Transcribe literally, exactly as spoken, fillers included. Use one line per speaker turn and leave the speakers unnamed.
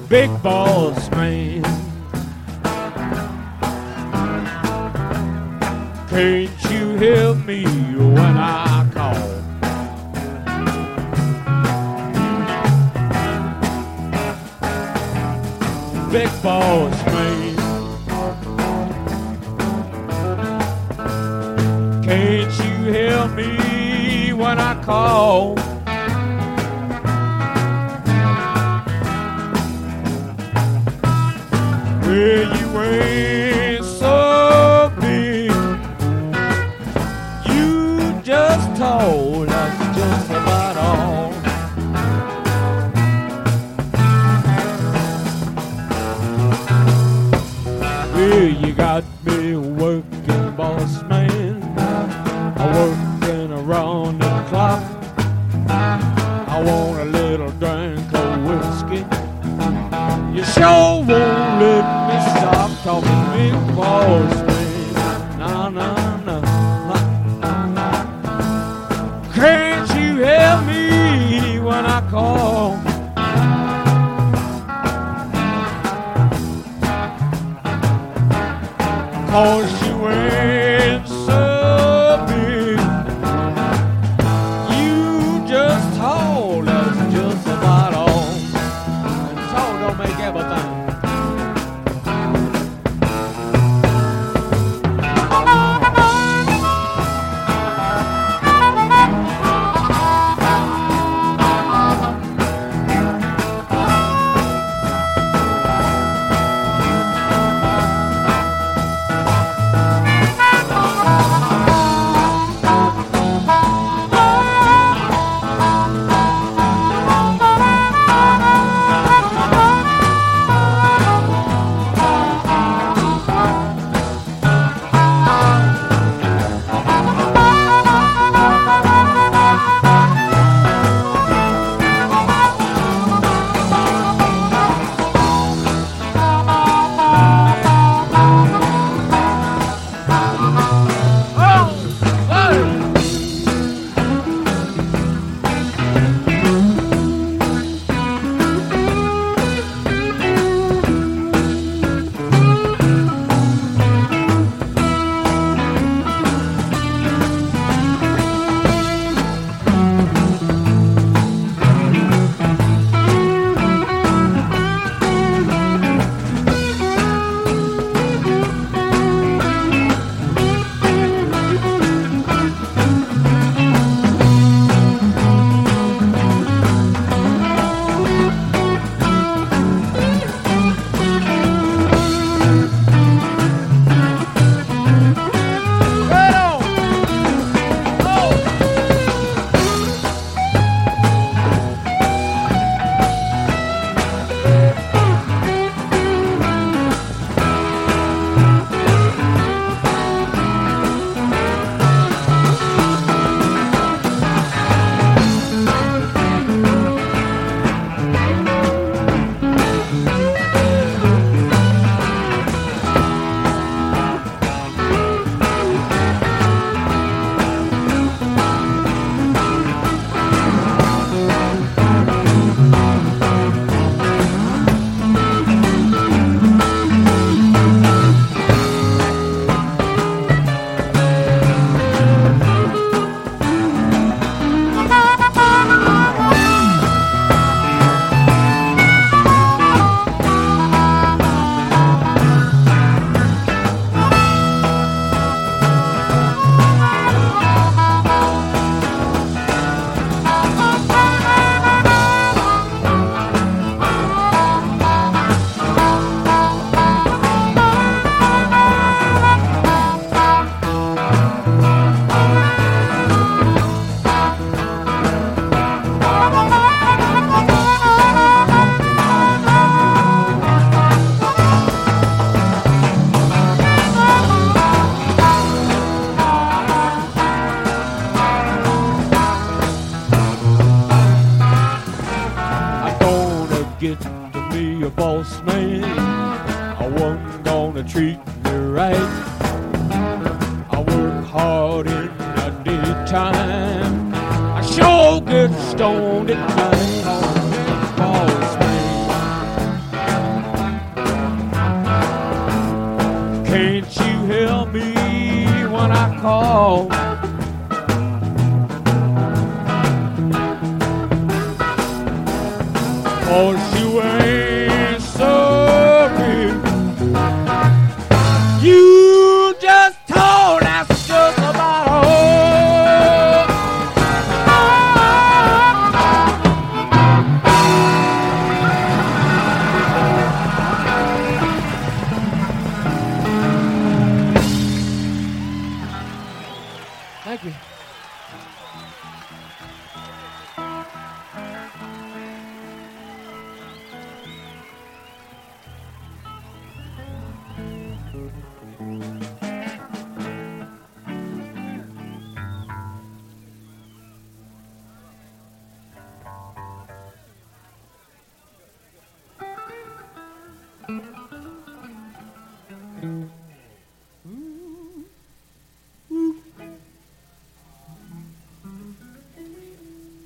big boss man. Can't you help me when I call? Big boss man. Can't you help me when I call? Well, you ain't so big. You just told us just about all. Well, you got me working, boss man. I'm working around the clock. I want a little drink of whiskey. You sure won't let me stop talking big boss man. No, no, no. Can't you help me when I call? Cause you ain't so big. You just told us just about all. And tall don't make everything. get to be a boss man. I wasn't gonna treat me right. I work hard in the daytime. I sure get stoned at night. Boss man.